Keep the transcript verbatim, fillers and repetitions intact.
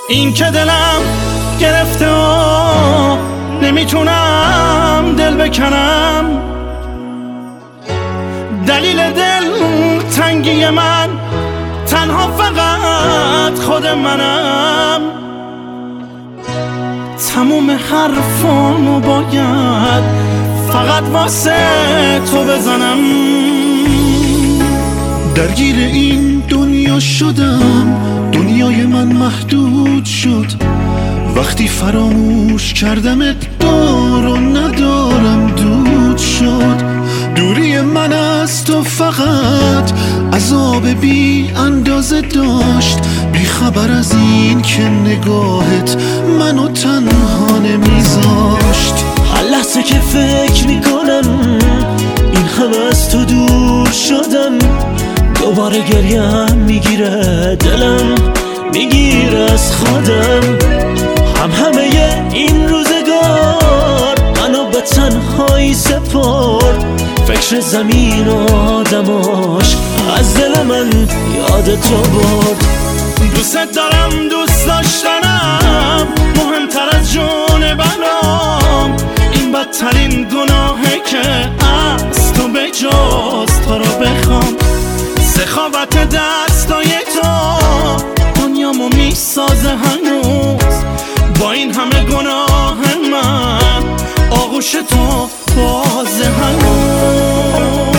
این که دلم گرفته و نمیتونم دل بکنم، دلیل دل تنگی من تنها فقط خود منم. تموم حرفامو باید فقط واسه تو بزنم. درگیر این دنیا شدم، دنیای من محدود شد. وقتی فراموش کردمت دار و ندارم دود شد. دوری من از تو فقط عذاب بی اندازه داشت، بی خبر از این که نگاهت منو تنها نمیذاشت. هر لحظه که فکر میکنم این همه از تو دور شدم، دوباره گریم میگیره، دلم میگیره از خودم. هم همه این روزگار منو به تنهایی سپرد، فکر زمین و آدماش از دل من یاد تو برد. دوست دارم، دوست داشتنم مهمتر از جون برام. این بدترین گناهه که از تو به جز تو رو بخوام. سخاوت دستای تو دنیامو میسازه هنوز. با این همه گناه من آغوش تو بازه هنوز.